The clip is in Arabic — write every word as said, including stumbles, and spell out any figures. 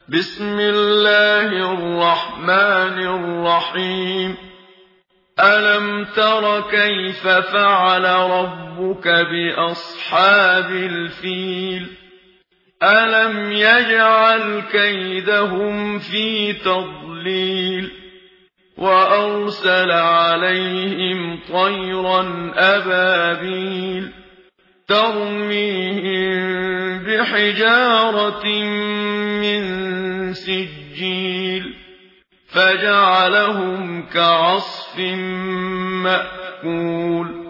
بسم الله الرحمن الرحيم ألم تر كيف فعل ربك بأصحاب الفيل ألم يجعل كيدهم في تضليل وأرسل عليهم طيرا أبابيل ترميهم بحجارة من سجيل فجعلهم كعصف مأكول